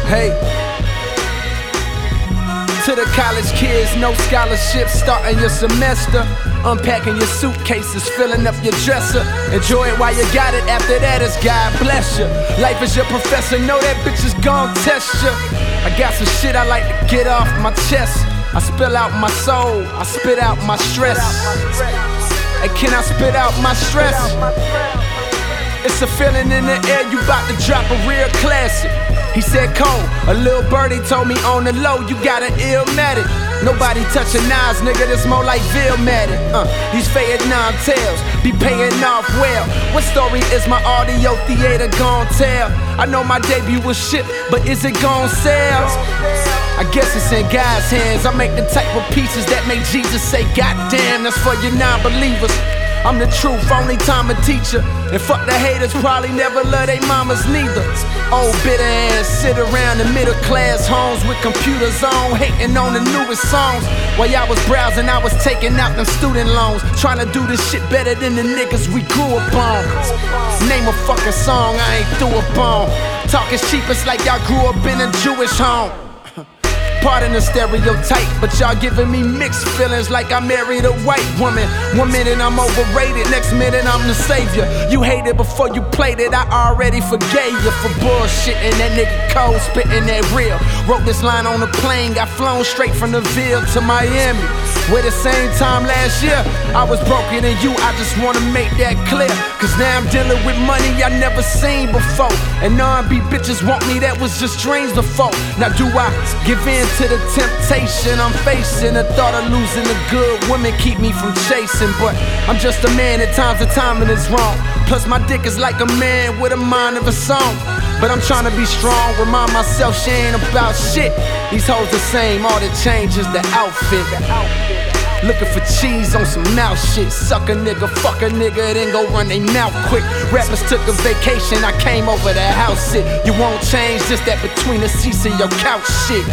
Hey, to the college kids, no scholarships, starting your semester, unpacking your suitcases, filling up your dresser. Enjoy it while you got it, after that it's God bless you. Life is your professor, know that bitch is gon' test you. I got some shit I like to get off my chest. I spill out my soul, I spit out my stress. And can I spit out my stress? It's a feeling in the air, you bout to drop a real classic. He said, Cole, a little birdie told me on the low, you got an illmatic. Nobody touching Nas, nigga, this more like Vilmatic. These Vietnam tales be paying off well. What story is my audio theater gon' tell? I know my debut was shit, but is it gon' sell? I guess it's in God's hands. I make the type of pieces that make Jesus say, God damn, that's for your non-believers. I'm the truth, only time a teacher. And fuck the haters, probably never love they mamas neither. Old bitter ass sit around in middle class homes with computers on, hating on the newest songs. While y'all was browsing, I was taking out them student loans, trying to do this shit better than the niggas we grew up on. Name a fucking song I ain't threw up on. Talking cheap, it's like y'all grew up in a Jewish home. Pardon the stereotype, but y'all giving me mixed feelings like I married a white woman. 1 minute I'm overrated, next minute I'm the savior. You hated before you played it, I already forgave you for bullshitting. That nigga Cole spitting that real. Wrote this line on a plane, got flown straight from the Ville to Miami. Where the same time last year, I was broken than you, I just wanna make that clear. Cause now I'm dealing with money I never seen before. And R&B bitches want me, that was just dreams before. Now do I give in to the temptation I'm facing? The thought of losing a good woman keep me from chasing. But I'm just a man, at times the timing is wrong. Plus my dick is like a man with a mind of a song. But I'm trying to be strong, remind myself she ain't about shit. These hoes the same, all that changes the outfit. Looking for cheese on some mouth shit. Suck a nigga, fuck a nigga, then go run they mouth quick. Rappers took a vacation, I came over to house sit. You won't change, just that between the seats and your couch shit.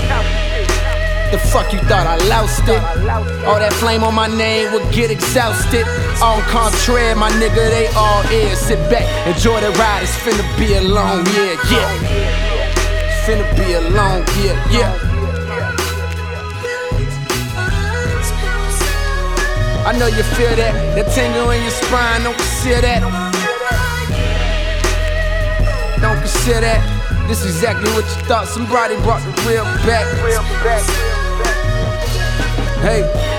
The fuck you thought I lost it? All that flame on my name would get exhausted. En contraire, my nigga, they all ears. Sit back, enjoy the ride, it's finna be a long year, yeah. It's finna be a long year, yeah. I know you feel that, the tingle in your spine, don't consider that. Don't consider that, this is exactly what you thought. Somebody brought the real back. Hey.